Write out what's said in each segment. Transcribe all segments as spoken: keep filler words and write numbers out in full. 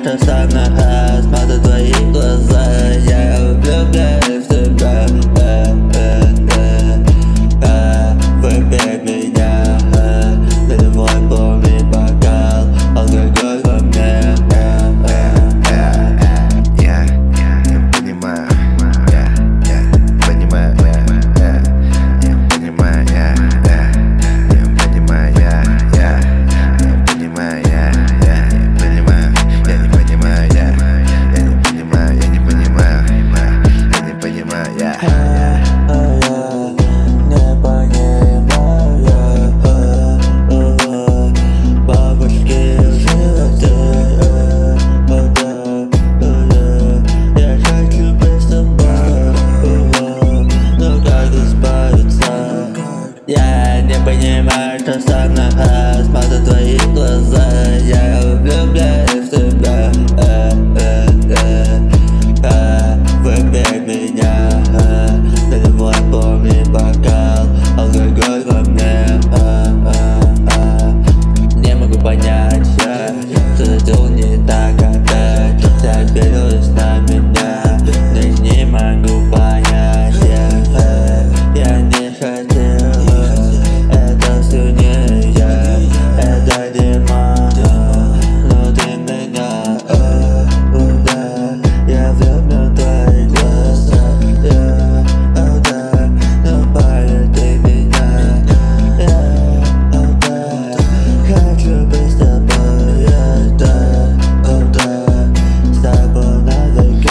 что самое, смотрю твои глаза, я влюбляюсь в тебя. э, э, э, э, Выпей меня, э, налевой полный бокал, алкоголь во мне. э, э, э. Я не понимаю, я не понимаю, я не понимаю, я не понимаю, я не понимаю, я не понимаю, я не понимаю, я я не понимаю, я не понимаю, я не понимаю, я Бабушки в животе, я хочу быть с тобой, но как избавиться? Я не понимаю, что со мной, смотрю твои глаза, я влюбляюсь в тебя. э, э, э, э, Выпей меня, э, налевой полный бокал, алкоголь во мне. э, э, э. Не могу понять, я что сделал не так опять, заберусь на меня, но не могу понять, я, э, я не хотел, это все не я, это дерьмо, но ты меня, э, да, я влюблен в твои глаза, я, э, да, но поверь ты меня, я, э, да, хочу быть с тобой, я, да, о, да, с тобой навеки.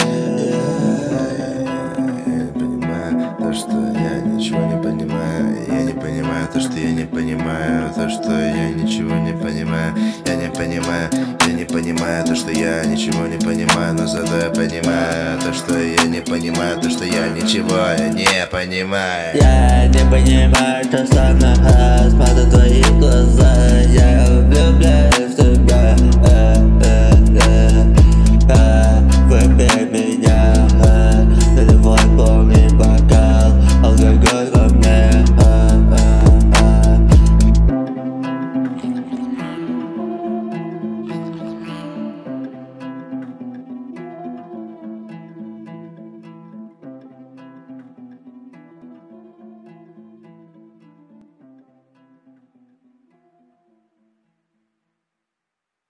Я не понимаю то, что я не понимаю, то, что я ничего не понимаю. Я не понимаю, я не понимаю то, что я ничего не понимаю, но зато я понимаю то, что я не понимаю, то, что я ничего я не понимаю. Я не понимаю, что со мной, смотрю